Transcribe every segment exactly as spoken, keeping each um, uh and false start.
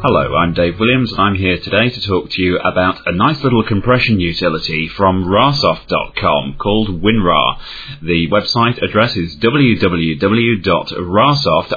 Hello, I'm Dave Williams and I'm here today to talk to you about a nice little compression utility from Rasoft dot com called WinRAR. The website address is w w w dot rasoft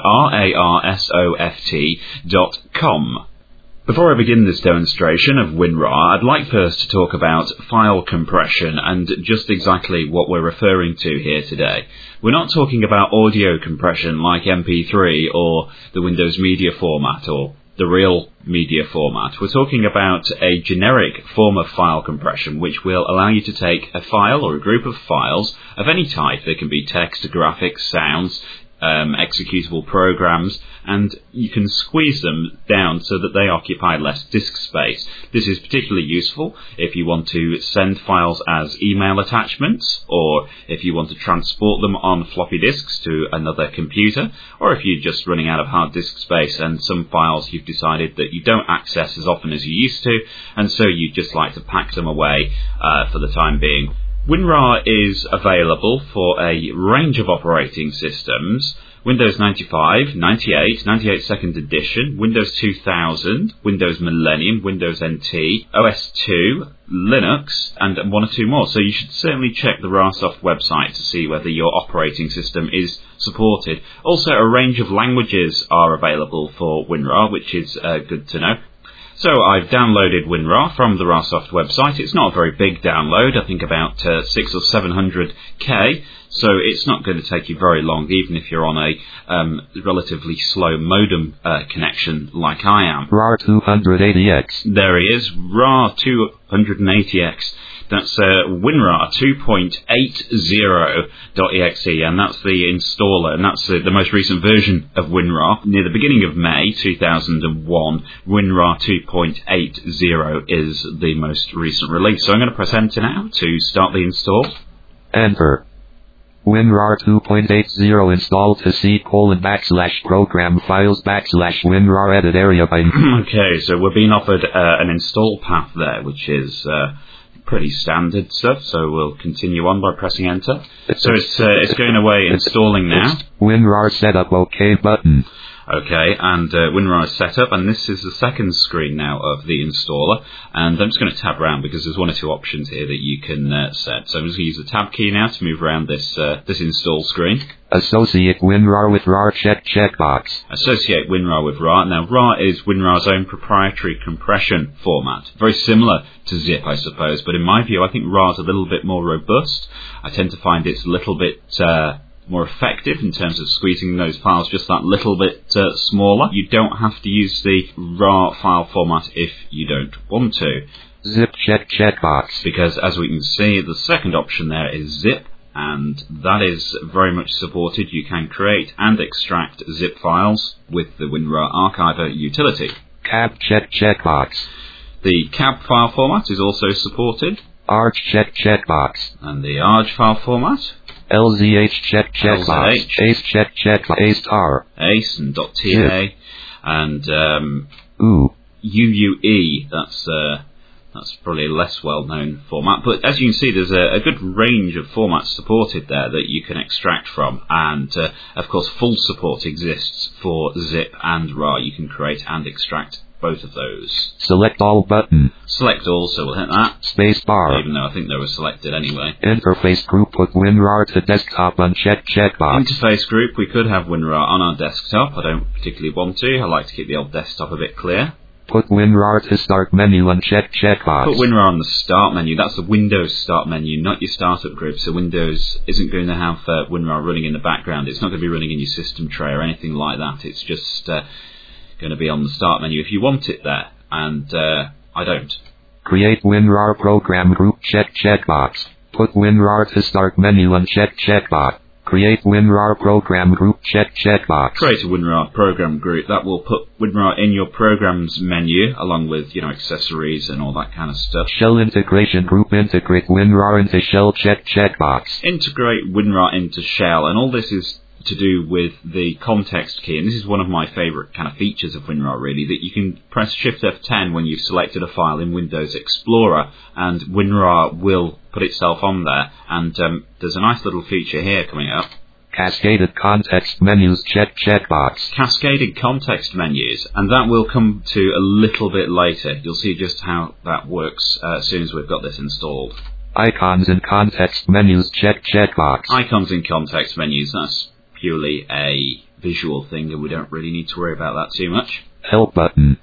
dot com. Before I begin this demonstration of WinRAR, I'd like first to talk about file compression and just exactly what we're referring to here today. We're not talking about audio compression like M P three or the Windows Media format or the real media format. We're talking about a generic form of file compression which will allow you to take a file or a group of files of any type. They can be text, graphics, sounds, Um, executable programs, and you can squeeze them down so that they occupy less disk space. This is particularly useful if you want to send files as email attachments, or if you want to transport them on floppy disks to another computer, or if you're just running out of hard disk space and some files you've decided that you don't access as often as you used to, and so you just like to pack them away uh, for the time being. WinRAR is available for a range of operating systems: Windows ninety-five, ninety-eight, ninety-eight second edition, Windows two thousand, Windows Millennium, Windows N T, O S two, Linux, and one or two more. So you should certainly check the Rasoft website to see whether your operating system is supported. Also, a range of languages are available for WinRAR, which is uh, good to know. So I've downloaded WinRAR from the Rasoft website. It's not a very big download, I think about uh, six or seven hundred K, so it's not going to take you very long, even if you're on a um, relatively slow modem uh, connection like I am. RAR two eighty X. There he is, RAR two eighty X. That's uh, WinRAR two point eighty dot E X E, and that's the installer, and that's uh, the most recent version of WinRAR. Near the beginning of May two thousand one, WinRAR two point eighty is the most recent release. So I'm going to press enter now to start the install. Enter. WinRAR two point eighty installed to C colon backslash program files backslash WinRAR edit area by... Okay, so we're being offered uh, an install path there, which is... Uh, pretty standard stuff, so we'll continue on by pressing enter. So it's uh, it's going away installing now. WinRAR setup OK button. Okay, and uh, WinRAR is set up, and this is the second screen now of the installer, and I'm just going to tab around because there's one or two options here that you can uh, set. So I'm just going to use the tab key now to move around this uh, this install screen. Associate WinRAR with RAR check checkbox. Associate WinRAR with RAR. Now, RAR is WinRAR's own proprietary compression format. Very similar to zip, I suppose, but in my view, I think RAR's a little bit more robust. I tend to find it's a little bit uh, more effective in terms of squeezing those files just that little bit uh, smaller. You don't have to use the RAR file format if you don't want to. Zip check checkbox. Because, as we can see, the second option there is zip, and that is very much supported. You can create and extract zip files with the WinRAR Archiver utility. Cab check checkbox. The cab file format is also supported. Arch check checkbox. And the arch file format. L Z H check checkbox. Ace check check ace tar. Ace and .ta. And um, Ooh. U U E. That's uh, That's probably a less well-known format, but as you can see, there's a, a good range of formats supported there that you can extract from, and uh, of course full support exists for zip and RAR. You can create and extract both of those. Select all button. Select all, so we'll hit that. Space bar. Even though I think they were selected anyway. Interface group, put WinRAR to desktop uncheck checkbox. Interface group, we could have WinRAR on our desktop. I don't particularly want to. I like to keep the old desktop a bit clear. Put WinRAR to start menu uncheck checkbox. Put WinRAR on the start menu. That's the Windows start menu, not your startup group. So Windows isn't going to have uh, WinRAR running in the background. It's not going to be running in your system tray or anything like that. It's just uh, going to be on the start menu if you want it there, and uh, I don't. Create WinRAR program group check checkbox. Put WinRAR to start menu uncheck checkbox. Create WinRAR program group check checkbox. Create a WinRAR program group. That will put WinRAR in your programs menu, along with, you know, accessories and all that kind of stuff. Shell integration group, integrate WinRAR into Shell check checkbox. Integrate WinRAR into Shell, and all this is to do with the context key, and this is one of my favourite kind of features of WinRAR, really, that you can press Shift F ten when you've selected a file in Windows Explorer, and WinRAR will put itself on there, and um, there's a nice little feature here coming up. Cascaded context menus check checkbox. Cascaded context menus, and that will come to a little bit later. You'll see just how that works uh, as soon as we've got this installed. Icons in context menus check checkbox. Icons in context menus, that's purely a visual thing and we don't really need to worry about that too much. Help button.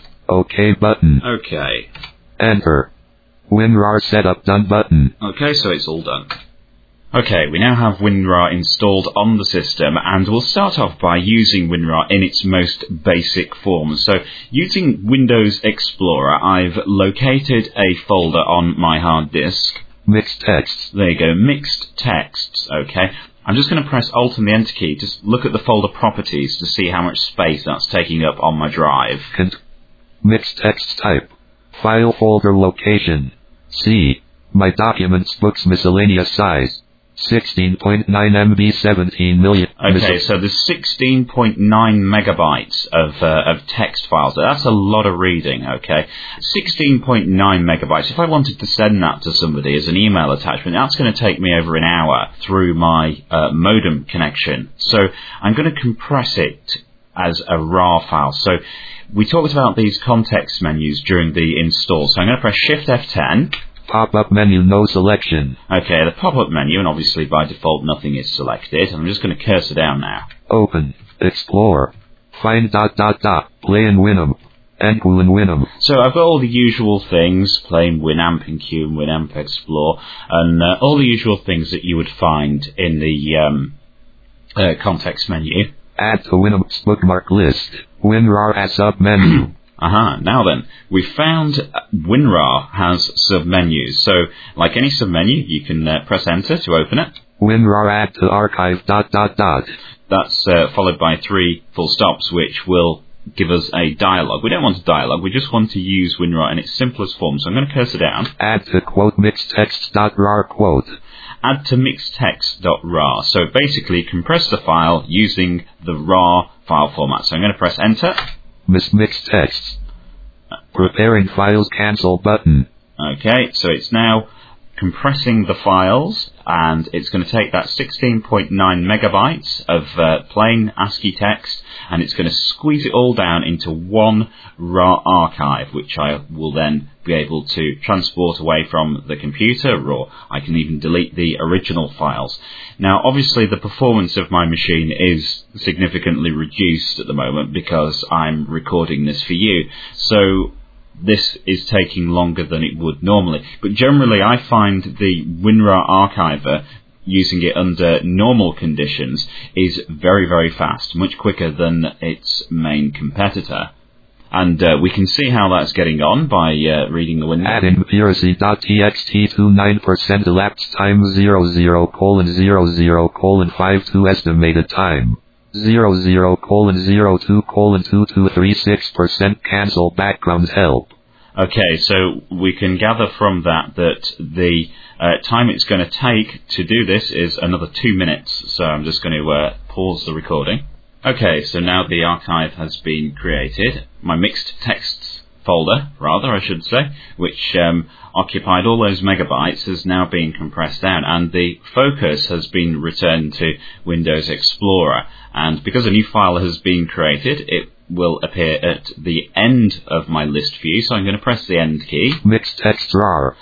OK button. Okay. Enter. WinRAR setup done button. Okay, so it's all done. Okay, we now have WinRAR installed on the system, and we'll start off by using WinRAR in its most basic form. So, using Windows Explorer, I've located a folder on my hard disk. Mixed texts. There you go, mixed texts, okay. I'm just going to press Alt and the Enter key to look at the folder properties to see how much space that's taking up on my drive. Cont- mixed text type. File folder location. C. My documents books miscellaneous size. sixteen point nine megabytes, seventeen million. Okay, so there's sixteen point nine megabytes of uh, of text files. That's a lot of reading, okay? sixteen point nine megabytes. If I wanted to send that to somebody as an email attachment, that's going to take me over an hour through my uh, modem connection. So I'm going to compress it as a RAR file. So we talked about these context menus during the install. So I'm going to press Shift F ten. Pop-up menu, no selection. Okay, the pop-up menu, and obviously by default nothing is selected. I'm just going to cursor down now. Open. Explore. Find dot dot dot. Play and Winamp. Enquil and Winamp. So I've got all the usual things, playing Winamp, Enquil, Winamp, Explore, and uh, all the usual things that you would find in the um, uh, context menu. Add to Winamp's bookmark list. WinRAR as sub-menu. Aha, now then, we've found WinRAR has submenus. So, like any submenu, you can uh, press Enter to open it. WinRAR add to archive dot dot dot. That's uh, followed by three full stops, which will give us a dialog. We don't want a dialog, we just want to use WinRAR in its simplest form. So I'm going to cursor down. Add to quote mixedtext.rar quote. Add to mixedtext.rar. So basically, compress the file using the RAR file format. So I'm going to press Enter. Miss mixed texts. Preparing files cancel button. Okay, so it's now compressing the files, and it's going to take that sixteen point nine megabytes of uh, plain ASCII text, and it's going to squeeze it all down into one RAR archive, which I will then be able to transport away from the computer, or I can even delete the original files. Now, obviously, the performance of my machine is significantly reduced at the moment because I'm recording this for you. So this is taking longer than it would normally. But generally, I find the WinRAR archiver, using it under normal conditions, is very, very fast, much quicker than its main competitor. And uh, we can see how that's getting on by uh, reading the window. Add imperacy.txt to nine percent elapsed time zero zero colon zero zero colon five two estimated time. Zero zero colon zero two colon two two three six percent cancel background help. Okay, so we can gather from that that the uh, time it's going to take to do this is another two minutes. So I'm just going to uh, pause the recording. Okay, so now the archive has been created. My mixed texts folder, rather, I should say, which um, occupied all those megabytes, has now been compressed down, and the focus has been returned to Windows Explorer. And because a new file has been created, it will appear at the end of my list view, so I'm going to press the End key. Mixed text rar.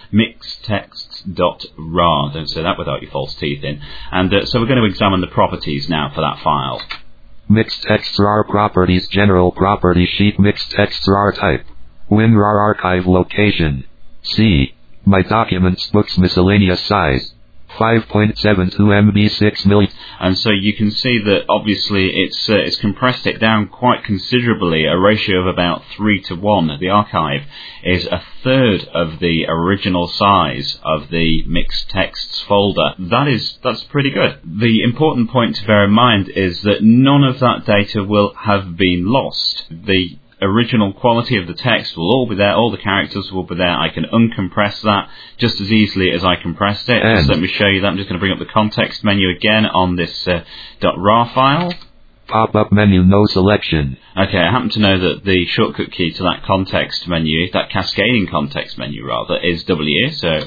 Mixedtext.rar. Don't say that without your false teeth in. And uh, so we're going to examine the properties now for that file. Mixed text rar properties, general property sheet, mixed text rar type. WinRAR archive location. C. My documents books miscellaneous size. five point seven two megabytes, six million. And so you can see that obviously it's uh, it's compressed it down quite considerably, a ratio of about three to one. The archive is a third of the original size of the mixed texts folder. That is that's pretty good. The important point to bear in mind is that none of that data will have been lost. The original quality of the text will all be there, all the characters will be there. I can uncompress that just as easily as I compressed it. Just let me show you that. I'm just going to bring up the context menu again on this uh, .rar file. Pop-up menu, no selection. Okay, I happen to know that the shortcut key to that context menu, that cascading context menu rather, is W, so...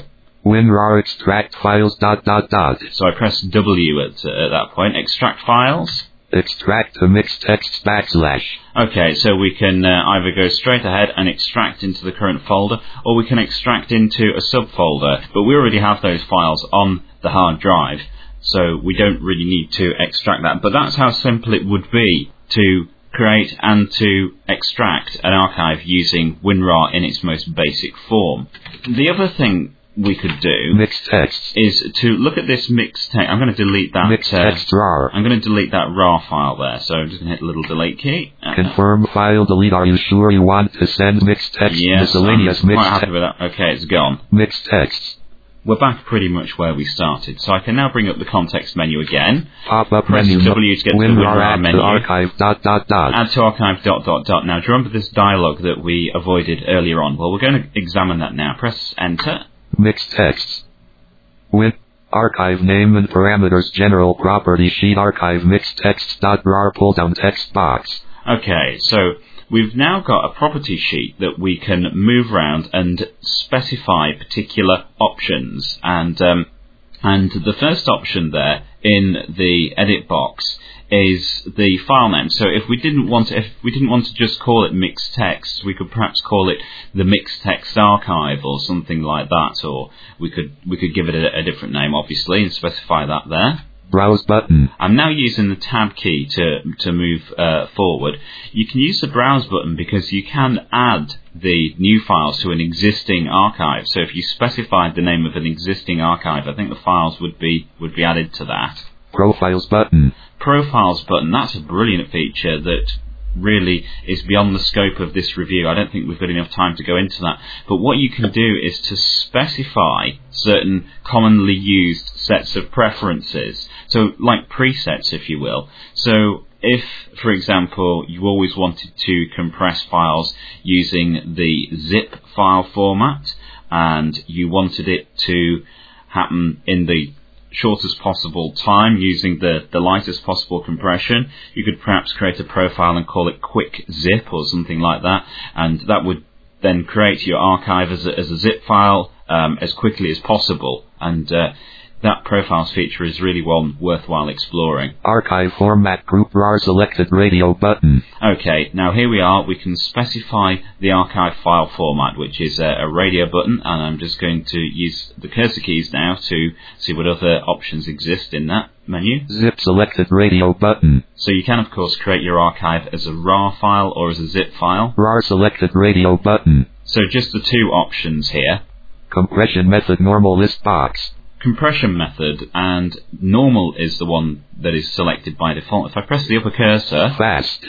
WinRAR extract files dot dot dot. So I press W at, uh, at that point. Extract files. Extract to mixed text backslash. Okay, so we can uh, either go straight ahead and extract into the current folder, or we can extract into a subfolder, but we already have those files on the hard drive, so we don't really need to extract that. But that's how simple it would be to create and to extract an archive using WinRAR in its most basic form. The other thing we could do mixed text is to look at this mixed text. I'm going to delete that. Mixed uh, text RAR. I'm going to delete that RAR file there. So I'm just going to hit the little delete key. Uh, Confirm file delete. Are you sure you want to send mixed text? Yes, Miscellaneous I'm mixed quite happy te- with that. Okay, it's gone. Mixed text. We're back pretty much where we started. So I can now bring up the context menu again. Pop up Press menu. W to get to the WinRAR WinRAR add menu. to archive dot dot dot. Add to archive dot dot dot. Now, do you remember this dialog that we avoided earlier on? Well, we're going to examine that now. Press enter. Mixed text. Win archive name and parameters general property sheet archive mixed text dot rar pull down text box. Okay, so we've now got a property sheet that we can move around and specify particular options. And um, and the first option there in the edit box is the file name. So if we didn't want to, if we didn't want to just call it mixed text, we could perhaps call it the mixed text archive or something like that, or we could we could give it a, a different name, obviously, and specify that there. Browse button. I'm now using the tab key to to move uh, forward. You can use the browse button because you can add the new files to an existing archive. So if you specified the name of an existing archive, I think the files would be would be added to that. Profiles button. Profiles button, that's a brilliant feature that really is beyond the scope of this review. I don't think we've got enough time to go into that. But what you can do is to specify certain commonly used sets of preferences. So like presets, if you will. So if, for example, you always wanted to compress files using the zip file format and you wanted it to happen in the shortest possible time using the, the lightest possible compression, you could perhaps create a profile and call it quick zip or something like that, and that would then create your archive as a, as a zip file um, as quickly as possible. And uh, that profiles feature is really one worthwhile exploring. Archive format group rar selected radio button. Okay, now here we are. We can specify the archive file format, which is a, a radio button, and I'm just going to use the cursor keys now to see what other options exist in that menu. Zip selected radio button. So you can, of course, create your archive as a RAR file or as a zip file. Rar selected radio button. So just the two options here. Compression method normal list box. Compression method, and normal is the one that is selected by default. If I press the upper cursor, Fast.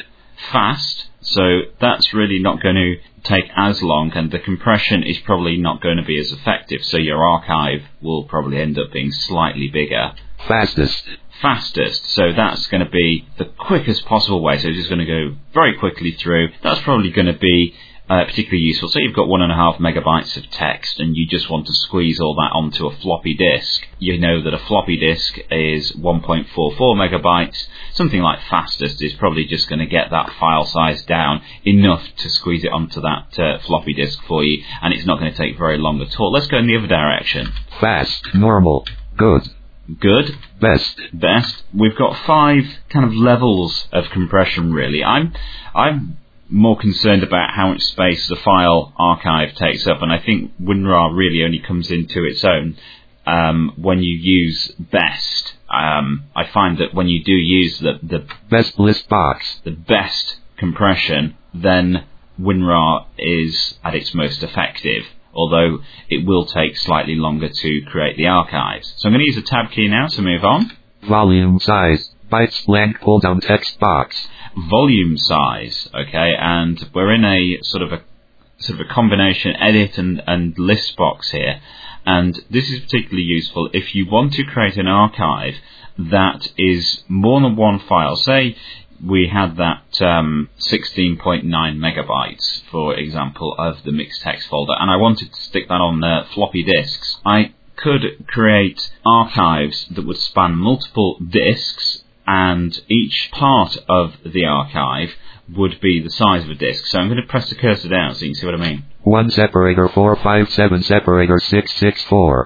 fast, so that's really not going to take as long, and the compression is probably not going to be as effective, so your archive will probably end up being slightly bigger. Fastest. Fastest, so that's going to be the quickest possible way, so it's just going to go very quickly through. That's probably going to be Uh, particularly useful. So you've got one and a half megabytes of text and you just want to squeeze all that onto a floppy disk. You know that a floppy disk is one point four four megabytes. Something like fastest is probably just going to get that file size down enough to squeeze it onto that uh, floppy disk for you, and it's not going to take very long at all. Let's go in the other direction. Fast. Normal. Good. Good. Best. Best. We've got five kind of levels of compression, really. I'm I'm more concerned about how much space the file archive takes up, and I think WinRAR really only comes into its own um, when you use best. Um, I find that when you do use the, the best list box, the best compression, then WinRAR is at its most effective, although it will take slightly longer to create the archives. So I'm going to use the tab key now to move on. Volume size, bytes blank pull down text box. Volume size, okay, and we're in a sort of a sort of a combination edit and, and list box here, and this is particularly useful if you want to create an archive that is more than one file. Say we had that um, sixteen point nine megabytes, for example, of the mixed text folder, and I wanted to stick that on uh, floppy disks. I could create archives that would span multiple disks, and each part of the archive would be the size of a disk. So I'm going to press the cursor down so you can see what I mean. One separator four five seven separator six six four.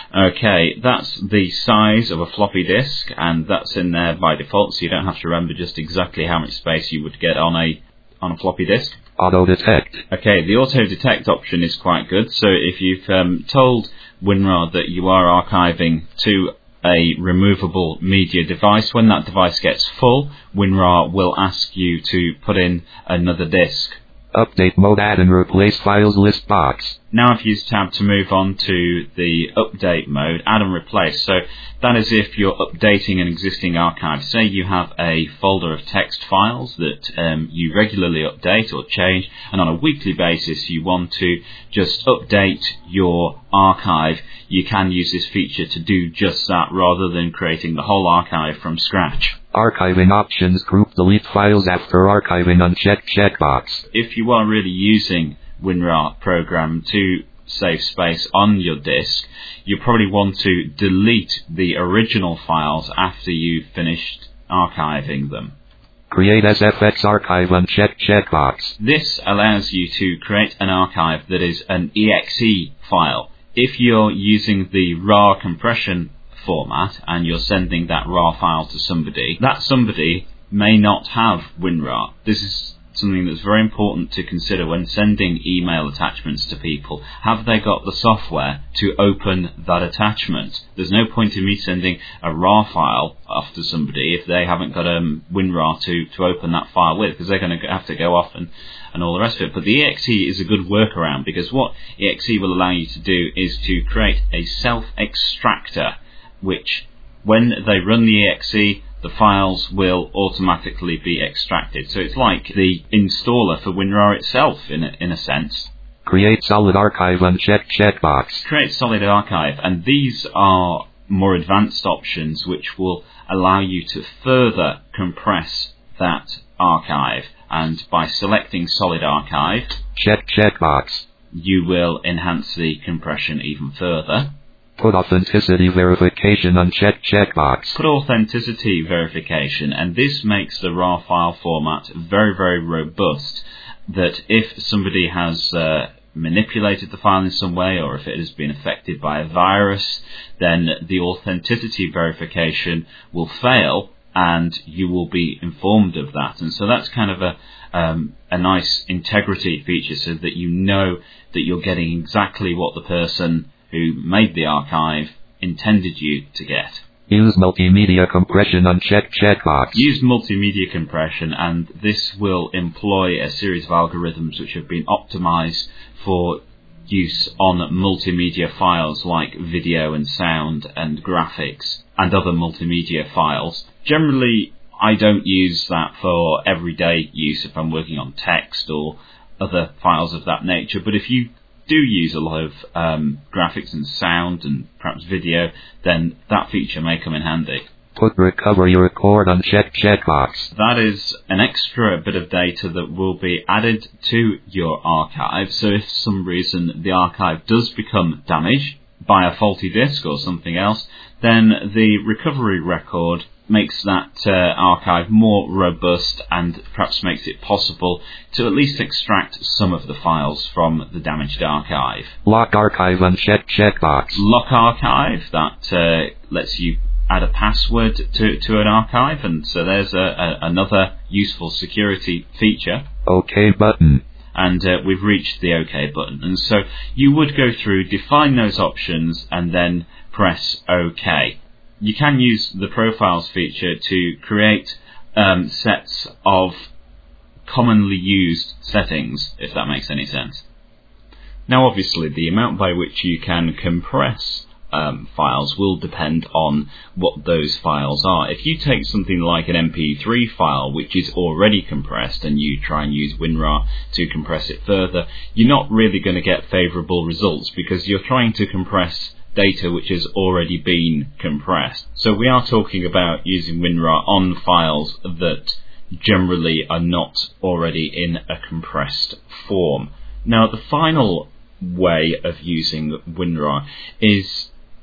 Okay, that's the size of a floppy disk, and that's in there by default, so you don't have to remember just exactly how much space you would get on a on a floppy disk. Auto detect. Okay, the auto detect option is quite good. So if you've um, told WinRAR that you are archiving to a removable media device, when that device gets full, WinRAR will ask you to put in another disk. Update mode, add and replace files list box. Now I've used tab to move on to the update mode, add and replace. So that is if you're updating an existing archive. Say you have a folder of text files that um, you regularly update or change, and on a weekly basis you want to just update your archive. You can use this feature to do just that rather than creating the whole archive from scratch. Archiving options, group delete files after archiving, uncheck checkbox. If you are really using WinRAR program to save space on your disk, you probably want to delete the original files after you've finished archiving them. Create S F X archive, uncheck checkbox. This allows you to create an archive that is an E X E file. If you're using the RAR compression format and you're sending that RAR file to somebody, that somebody may not have WinRAR. This is something that's very important to consider when sending email attachments to people. Have they got the software to open that attachment? There's no point in me sending a RAR file off to somebody if they haven't got um, WinRAR to, to open that file with, because they're going to have to go off and, and all the rest of it. But the E X E is a good workaround, because what E X E will allow you to do is to create a self-extractor, which when they run the E X E, the files will automatically be extracted. So it's like the installer for WinRAR itself, in a, in a sense. Create solid archive, uncheck checkbox. Create solid archive, and these are more advanced options which will allow you to further compress that archive. And by selecting solid archive, check checkbox, you will enhance the compression even further. Put authenticity verification, uncheck checkbox. Put authenticity verification, and this makes the RAR file format very, very robust, that if somebody has uh, manipulated the file in some way, or if it has been affected by a virus, then the authenticity verification will fail and you will be informed of that. And so that's kind of a um, a nice integrity feature, so that you know that you're getting exactly what the person who made the archive intended you to get. Use multimedia compression, uncheck checkbox. Use multimedia compression, and this will employ a series of algorithms which have been optimized for use on multimedia files like video and sound and graphics and other multimedia files. Generally, I don't use that for everyday use if I'm working on text or other files of that nature, but if you do use a lot of um, graphics and sound and perhaps video, then that feature may come in handy. Put recovery record, uncheck checkbox. That is an extra bit of data that will be added to your archive, so if for some reason the archive does become damaged by a faulty disk or something else, then the recovery record makes that uh, archive more robust and perhaps makes it possible to at least extract some of the files from the damaged archive. Lock archive, uncheck checkbox. Lock archive, that uh, lets you add a password to, to an archive, and so there's a, a, another useful security feature. OK button. And uh, we've reached the OK button. And so you would go through, define those options, and then press OK. You can use the profiles feature to create um, sets of commonly used settings, if that makes any sense. Now obviously the amount by which you can compress um, files will depend on what those files are. If you take something like an M P three file which is already compressed and you try and use WinRAR to compress it further, you're not really going to get favourable results, because you're trying to compress data which has already been compressed. So we are talking about using WinRAR on files that generally are not already in a compressed form. Now the final way of using WinRAR is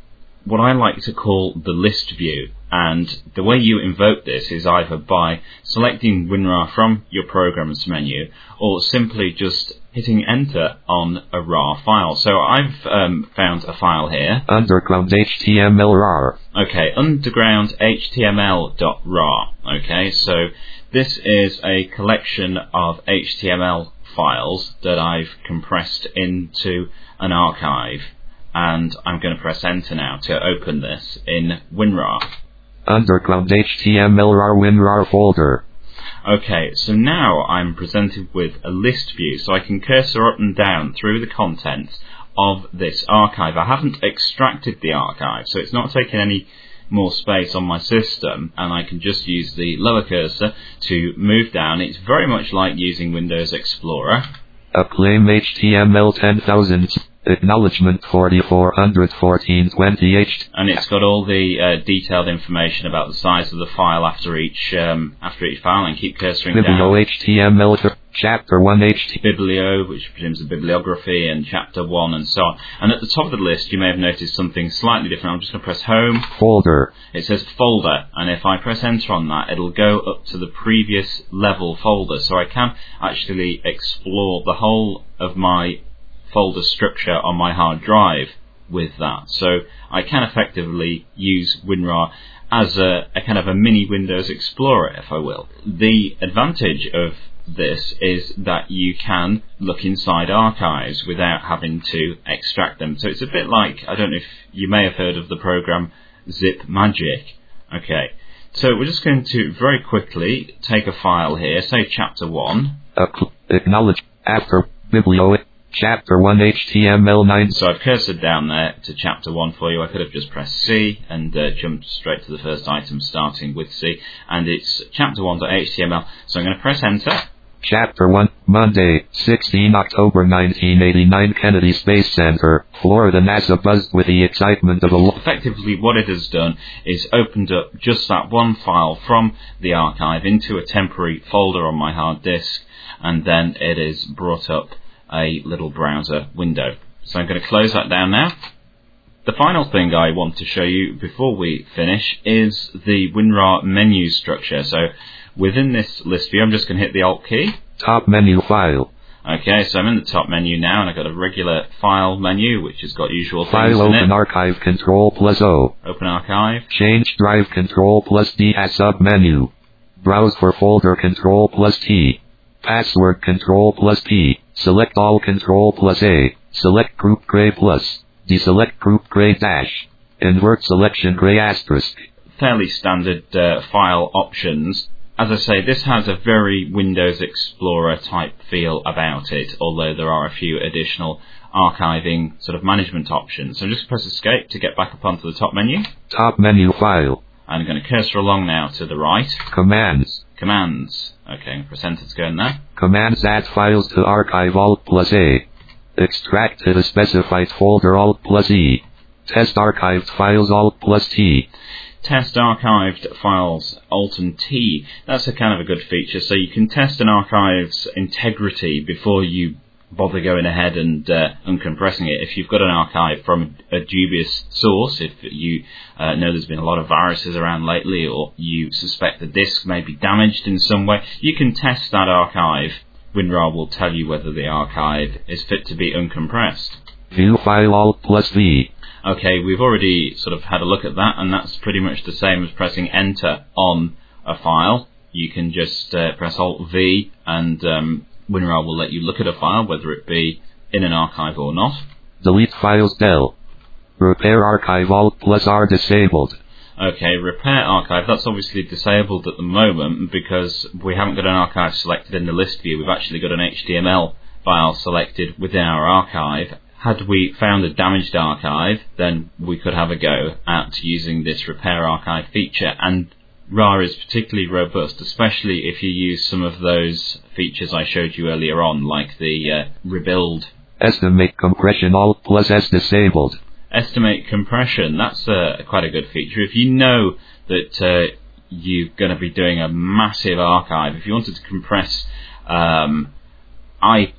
what I like to call the list view. And the way you invoke this is either by selecting WinRAR from your Programs menu or simply just hitting enter on a R A R file. So I've um, found a file here. Underground H T M L R A R. Okay, underground H T M L dot R A R. Okay, so this is a collection of H T M L files that I've compressed into an archive. And I'm going to press enter now to open this in WinRAR. Underground H T M L R A R WinRAR folder. Okay, so now I'm presented with a list view, so I can cursor up and down through the contents of this archive. I haven't extracted the archive, so it's not taking any more space on my system, and I can just use the lower cursor to move down. It's very much like using Windows Explorer. Acclaim H T M L ten thousand. Acknowledgement forty-four fourteen twenty H. And it's got all the uh, detailed information about the size of the file after each um, after each file, and keep cursoring Biblio down. H T M L chapter one H T M L. Biblio, which presumes a bibliography, and chapter one, and so on. And at the top of the list, you may have noticed something slightly different. I'm just going to press home. Folder. It says folder, and if I press enter on that, it'll go up to the previous level folder. So I can actually explore the whole of my folder structure on my hard drive with that. So I can effectively use WinRAR as a, a kind of a mini Windows Explorer, if I will. The advantage of this is that you can look inside archives without having to extract them. So it's a bit like, I don't know if you may have heard of the program ZipMagick. Okay, so we're just going to very quickly take a file here, say chapter one. Acknowledge after Biblio. Chapter one H T M L nine. So I've cursored down there to chapter one for you. I could have just pressed C and uh, jumped straight to the first item starting with C. And it's chapter one dot H T M L. So I'm going to press enter. Chapter one, Monday, sixteenth October nineteen eighty-nine, Kennedy Space Center, Florida. NASA buzzed with the excitement of a... Effectively what it has done is opened up just that one file from the archive into a temporary folder on my hard disk, and then it is brought up a little browser window. So I'm going to close that down now. The final thing I want to show you before we finish is the WinRAR menu structure. So within this list view, I'm just going to hit the Alt key. Top menu file. Okay, so I'm in the top menu now, and I've got a regular file menu, which has got usual things file in open it. archive control plus O. Open archive. Change drive control plus D as sub menu. Browse for folder control plus T. Password control plus P. Select all control plus A. Select group gray plus. Deselect group gray dash. Invert selection gray asterisk. Fairly standard uh, file options. As I say, this has a very Windows Explorer type feel about it, although there are a few additional archiving sort of management options. So I'm just press escape to get back up onto the top menu. Top menu file. I'm going to cursor along now to the right. Commands. Commands. Okay, press enter to go in there. Commands add files to archive Alt plus A. Extract to the specified folder Alt plus E. Test archived files Alt plus T. Test archived files Alt and T. That's a kind of a good feature. So you can test an archive's integrity before you bother going ahead and uh, uncompressing it. If you've got an archive from a dubious source, if you uh, know there's been a lot of viruses around lately, or you suspect the disk may be damaged in some way, you can test that archive. WinRAR will tell you whether the archive is fit to be uncompressed. View file Alt plus V. Okay, we've already sort of had a look at that, and that's pretty much the same as pressing enter on a file. You can just uh, press Alt V, and um, WinRAR will let you look at a file, whether it be in an archive or not. Delete files del. Repair archive Alt plus R disabled. Okay, repair archive, that's obviously disabled at the moment because we haven't got an archive selected in the list view. We've actually got an H T M L file selected within our archive. Had we found a damaged archive, then we could have a go at using this repair archive feature, and R A R is particularly robust, especially if you use some of those features I showed you earlier on, like the uh, rebuild. Estimate compression Alt plus S disabled. Estimate compression, that's uh, quite a good feature. If you know that uh, you're going to be doing a massive archive, if you wanted to compress um, I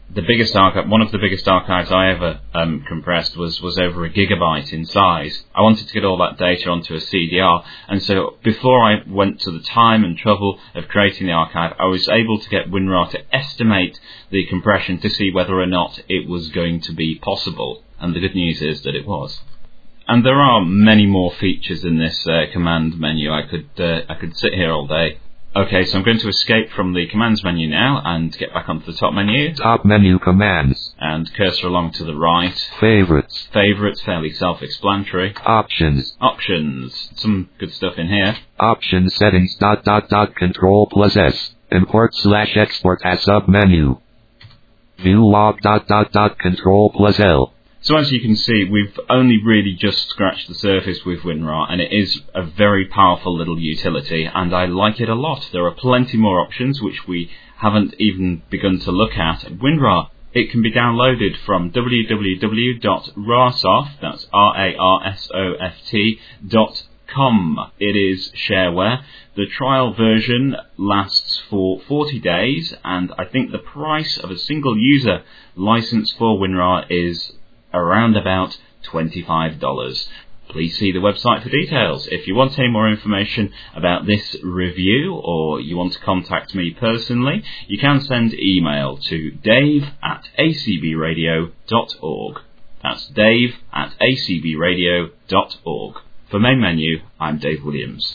The biggest archive, one of the biggest archives I ever um, compressed was, was over a gigabyte in size. I wanted to get all that data onto a C D R, and so before I went to the time and trouble of creating the archive, I was able to get WinRAR to estimate the compression to see whether or not it was going to be possible. And the good news is that it was. And there are many more features in this uh, command menu. I could uh, I could sit here all day. Okay, so I'm going to escape from the commands menu now and get back onto the top menu. Top menu commands. And cursor along to the right. Favorites. Favorites, fairly self-explanatory. Options. Options. Some good stuff in here. Option settings dot dot dot control plus S. Import slash export as sub-menu. View log dot dot dot control plus L. So as you can see, we've only really just scratched the surface with WinRAR, and it is a very powerful little utility, and I like it a lot. There are plenty more options which we haven't even begun to look at. WinRAR, it can be downloaded from w w w dot rarsoft, that's R A R S O F T, dot com. It is shareware. The trial version lasts for forty days, and I think the price of a single user license for WinRAR is around about twenty-five dollars. Please see the website for details. If you want any more information about this review, or you want to contact me personally, you can send email to dave at a c b radio dot org. That's dave at a c b radio dot org. For Main Menu, I'm Dave Williams.